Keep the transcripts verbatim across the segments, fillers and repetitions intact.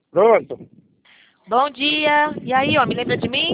Pronto. Bom dia. E aí, ó, me lembra de mim?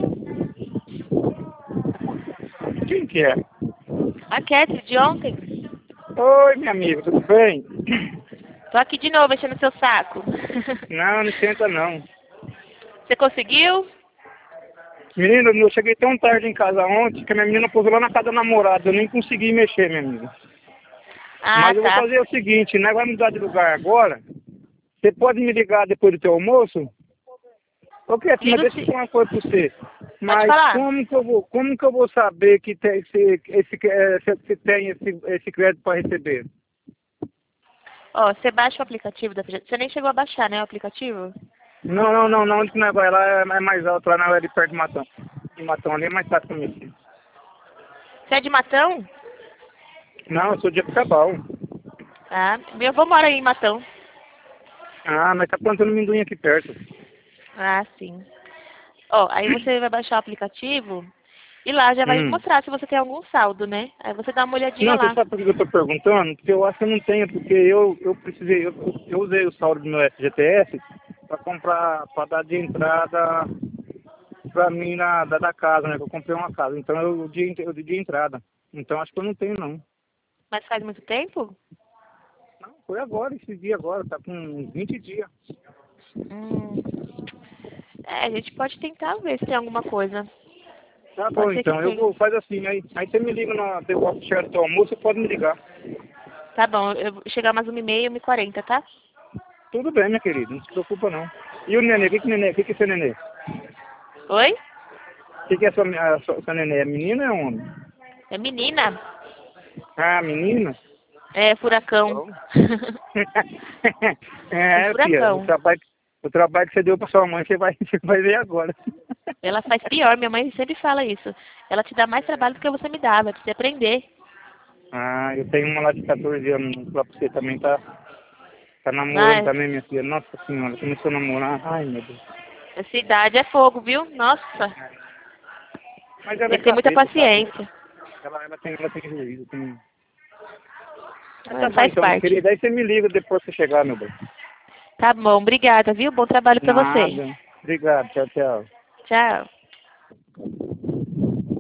Quem que é? A Cat de ontem. Oi, minha amiga, tudo bem? Tô aqui de novo enchendo seu saco. Não, não esquenta não. Você conseguiu? Menina, eu cheguei tão tarde em casa ontem que a minha menina pousou lá na casa da namorada. Eu nem consegui mexer, minha amiga. Ah, Mas eu vou tá. fazer o seguinte, né? Vai mudar de lugar agora. Você pode me ligar depois do teu almoço? Ô, Quietinha, Ligo deixa eu sim. falar uma coisa pra você. Pode Mas falar. como que eu vou, como que eu vou saber que tem esse, esse, eh, se, se tem esse, esse crédito para receber? Ó, você baixa o aplicativo da P G. Você nem chegou a baixar, né, o aplicativo? Não, não, não, não, onde que nós vai lá é, é mais alto, lá na hora de perto de Matão. De Matão ali é mais fácil pra mim. Você é de Matão? Não, eu sou de Apicabal. Ah, meu avô mora aí em Matão. Ah, mas tá plantando amendoim aqui perto. Ah, sim. Ó, aí você vai baixar o aplicativo e lá já vai Hum. mostrar se você tem algum saldo, né? Aí você dá uma olhadinha Não, você lá. sabe por que eu tô perguntando? Porque eu acho que eu não tenho, porque eu, eu precisei, eu, eu usei o saldo do meu F G T S pra comprar, pra dar de entrada pra mim na, da, da casa, né? Que eu comprei uma casa. Então eu dei eu dei de entrada. Então acho que eu não tenho, não. Mas faz muito tempo? Não, foi agora, esse dia agora, tá com uns vinte dias. Hum. É, a gente pode tentar ver se tem alguma coisa. Tá bom, Pode ser que então. Eu tenha. vou, faz assim, aí, aí você me liga no depois do certo do almoço, você pode me ligar. Tá bom, eu vou chegar mais uma e meia, uma e quarenta, tá? Tudo bem, minha querida, não se preocupa não. E o nenê, o que que nenê, o que que é seu nenê? Oi? O que que é sua, a sua, sua nenê? É menina ou é homem? É menina? Ah, menina? É furacão. Bom. Um É, filha, o furacão. trabalho, o trabalho que você deu pra sua mãe, você vai, você vai ver agora. Ela faz pior, minha mãe sempre fala isso. Ela te dá mais trabalho do que você me dava, pra você aprender. Ah, eu tenho uma lá de catorze anos, lá pra você também, tá, tá namorando Mas também, minha filha. Nossa senhora, começou a namorar. Ai, meu Deus. essa idade é fogo, viu? Nossa. Mas ela Tem é que ter muita cabeça, sabe? paciência. Ela, ela tem, ela tem juízo, tem... Mas É, tá bom faz então, minha parte. querida. Aí você me liga depois que você chegar, meu bem. Tá bom, obrigada, viu? Bom trabalho pra você. Nada. Obrigado. Tchau, tchau. Tchau.